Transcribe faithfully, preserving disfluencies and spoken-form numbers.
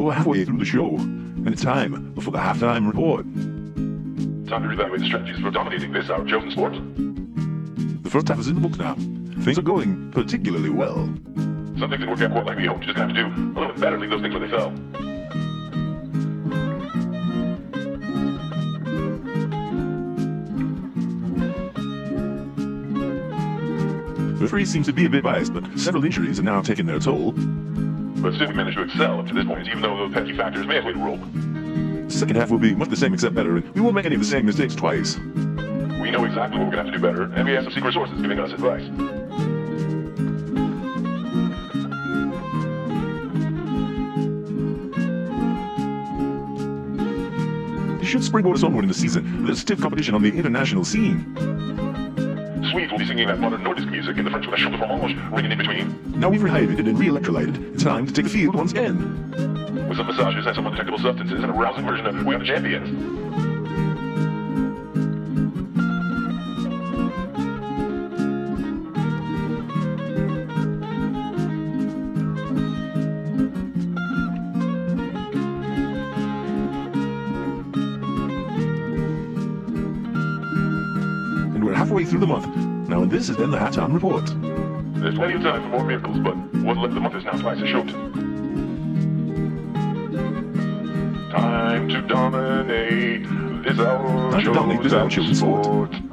We're halfway through the show, and it's time for the halftime report. Time to reevaluate the strategies for dominating this, our chosen sport. The first half is in the book now. Things are going particularly well. Some things didn't work out quite like we hoped. You're just gonna have to do a little bit better, leave those things where they fell. The referee seems to be a bit biased, but several injuries have now taken their toll. But still, we managed to excel up to this point, even though those pesky factors may have played a role. The second half will be much the same except better, and we won't make any of the same mistakes twice. We know exactly what we're gonna have to do better, and we have some secret sources giving us advice. This should springboard us onward in the season. There's stiff competition on the international scene. Swedes will be singing that modern Nordic music, and the French with a shoulder orange ringing in between. Now we've rehydrated and re-electrolyted, it's time to take the field once again. With some massages and some undetectable substances and a rousing version of We Are the Champions. And we're halfway through the month. Now, and this has been the Halftime Report. There's plenty of time for more miracles, but one left the month is now twice as short. Time to dominate this our Time to dominate this our chosen sport. sport.